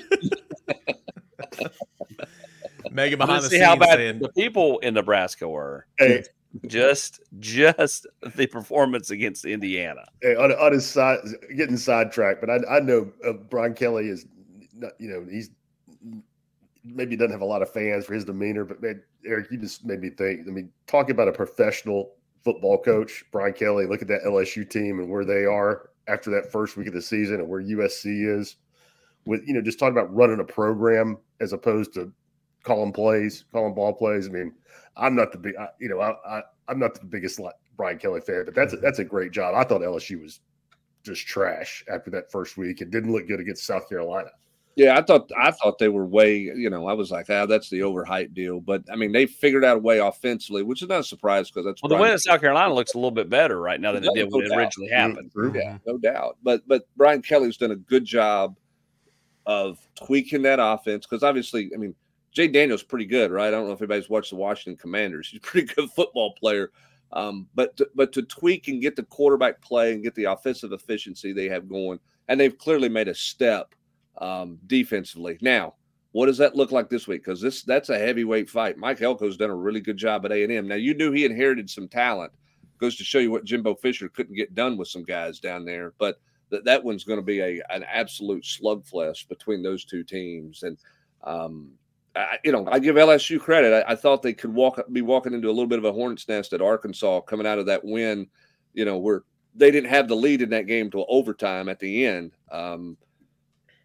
Megan I behind wanna the see how scenes bad saying, the people in Nebraska were. Hey, Just, just the performance against Indiana. hey on, on his side, getting sidetracked, but I, I know uh, Brian Kelly is, not, you know, he's maybe doesn't have a lot of fans for his demeanor, but man, Eric, you just made me think. I mean, talking about a professional football coach, Brian Kelly. Look at that L S U team and where they are after that first week of the season, and where U S C is. With you know, just talking about running a program as opposed to calling plays, calling ball plays. I mean, I'm not the big, I, you know, I, I I'm not the biggest Brian Kelly fan, but that's a, that's a great job. I thought L S U was just trash after that first week. It didn't look good against South Carolina. Yeah, I thought I thought they were way, you know, I was like, ah, that's the overhyped deal. But I mean, they figured out a way offensively, which is not a surprise because that's Well, the Brian- win at South Carolina looks a little bit better right now than it No, did when no it doubt. originally happened. True. Yeah, no doubt. But but Brian Kelly's done a good job of tweaking that offense because obviously, I mean, Jay Daniels pretty good, right? I don't know if anybody's watched the Washington Commanders. He's a pretty good football player. Um, but to, but to tweak and get the quarterback play and get the offensive efficiency they have going, and they've clearly made a step um, defensively. Now, what does that look like this week? Because this that's a heavyweight fight. Mike Elko's done a really good job at A and M. Now, you knew he inherited some talent. Goes to show you what Jimbo Fisher couldn't get done with some guys down there. But that that one's going to be a an absolute slugfest between those two teams. And um, I, you know, I give L S U credit. I, I thought they could walk be walking into a little bit of a hornet's nest at Arkansas coming out of that win. You know, where they didn't have the lead in that game till overtime at the end. Um,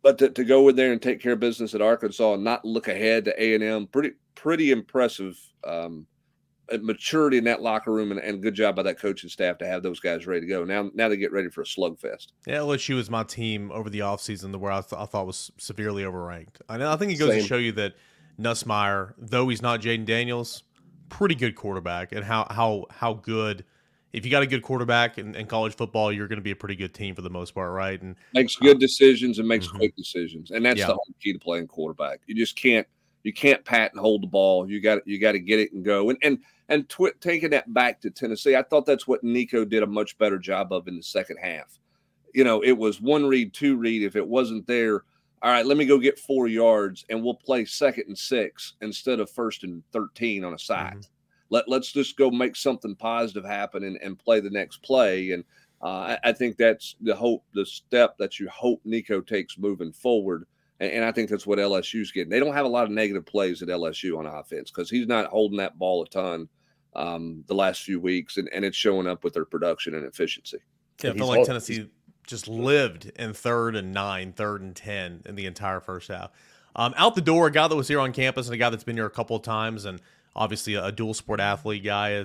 but to, to go in there and take care of business at Arkansas and not look ahead to A and M, pretty pretty impressive um, maturity in that locker room, and, and good job by that coaching staff to have those guys ready to go. Now now they get ready for a slugfest. Yeah, L S U is my team over the offseason where I, th- I thought was severely overranked. I, I think it goes Same. to show you that Nussmeier, though he's not Jaden Daniels, pretty good quarterback, and how how how good – if you got a good quarterback in, in college football, you're going to be a pretty good team for the most part, right? And makes good uh, decisions and makes mm-hmm. quick decisions, and that's yeah. the whole key to playing quarterback. You just can't you can't pat and hold the ball. You got you got to get it and go. And and and tw- taking that back to Tennessee, I thought that's what Nico did a much better job of in the second half. You know, it was one read, two read. If it wasn't there, all right, let me go get four yards, and we'll play second and six instead of first and thirteen on a side. Mm-hmm. Let, let's just go make something positive happen and, and play the next play. And uh, I, I think that's the hope, the step that you hope Nico takes moving forward. And, and I think that's what L S U's getting. They don't have a lot of negative plays at L S U on offense because he's not holding that ball a ton um, the last few weeks, and, and it's showing up with their production and efficiency. Yeah, I feel like Tennessee just lived in third and nine, third and ten in the entire first half. Um, out the door, a guy that was here on campus and a guy that's been here a couple of times, and obviously a dual sport athlete guy,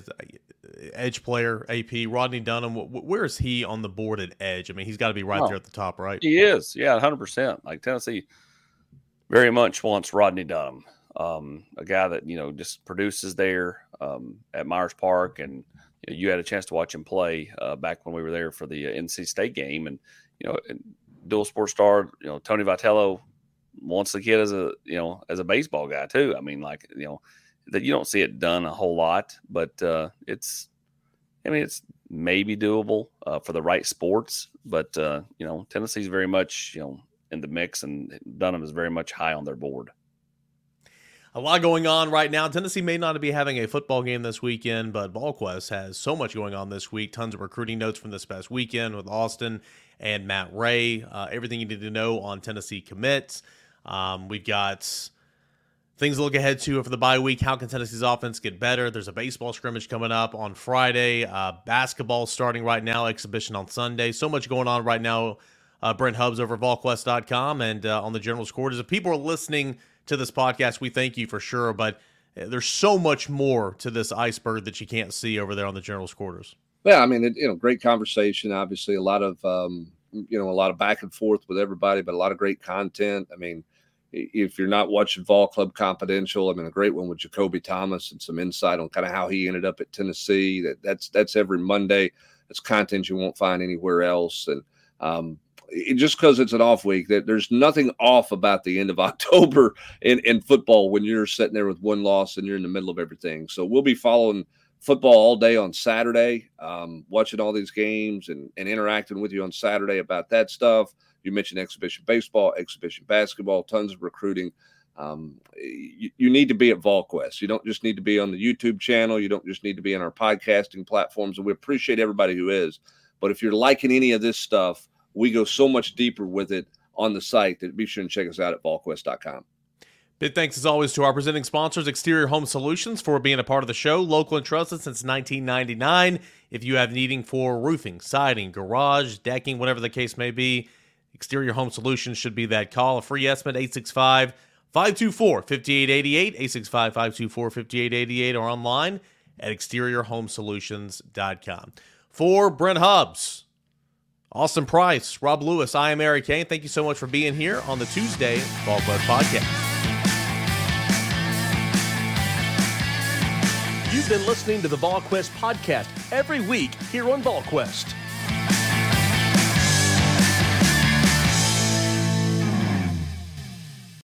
edge player, A P, Rodney Dunham. Where is he on the board at edge? I mean, he's got to be right oh, there at the top, right? He is, yeah, one hundred percent. Like Tennessee very much wants Rodney Dunham, um, a guy that, you know, just produces there um, at Myers Park. And you know, you had a chance to watch him play uh, back when we were there for the uh, N C State game. And, you know, dual sport star, you know, Tony Vitello wants the kid as a, you know, as a baseball guy too. I mean, like, you know, that you don't see it done a whole lot, but uh, it's, I mean, it's maybe doable uh, for the right sports, but uh, you know, Tennessee's very much, you know, in the mix, and Dunham is very much high on their board. A lot going on right now. Tennessee may not be having a football game this weekend, but VolQuest has so much going on this week. Tons of recruiting notes from this past weekend with Austin and Matt Ray. Uh, everything you need to know on Tennessee commits. Um, we've got things to look ahead to for the bye week. How can Tennessee's offense get better? There's a baseball scrimmage coming up on Friday. Uh, basketball starting right now. Exhibition on Sunday. So much going on right now. Uh, Brent Hubbs over at VolQuest dot com and uh, on the General's Quarters. If people are listening to this podcast, we thank you for sure. But there's so much more to this iceberg that you can't see over there on the General's Quarters. Yeah, I mean, it, you know, great conversation. Obviously, a lot of um, you know, a lot of back and forth with everybody, but a lot of great content. I mean, if you're not watching Vol Club Confidential, I mean, a great one with Jacoby Thomas and some insight on kind of how he ended up at Tennessee. That that's that's every Monday. That's content you won't find anywhere else. And um, it, just because it's an off week, that there's nothing off about the end of October in, in football when you're sitting there with one loss and you're in the middle of everything. So we'll be following football all day on Saturday, um, watching all these games and, and interacting with you on Saturday about that stuff. You mentioned exhibition baseball, exhibition basketball, tons of recruiting. Um, you, you need to be at VolQuest. You don't just need to be on the YouTube channel. You don't just need to be on our podcasting platforms. And we appreciate everybody who is. But if you're liking any of this stuff, we go so much deeper with it on the site that be sure and check us out at Vol Quest dot com. Big thanks as always to our presenting sponsors, Exterior Home Solutions, for being a part of the show. Local and trusted since nineteen ninety-nine. If you have needing for roofing, siding, garage, decking, whatever the case may be, Exterior Home Solutions should be that call. A free estimate, eight six five, five two four, five eight eight eight, eight six five, five two four, five eight eight eight, or online at exterior home solutions dot com. For Brent Hubbs, Austin Price, Rob Lewis, I am Eric Kane. Thank you so much for being here on the Tuesday Vol Club Podcast. You've been listening to the VolQuest Podcast every week here on VolQuest.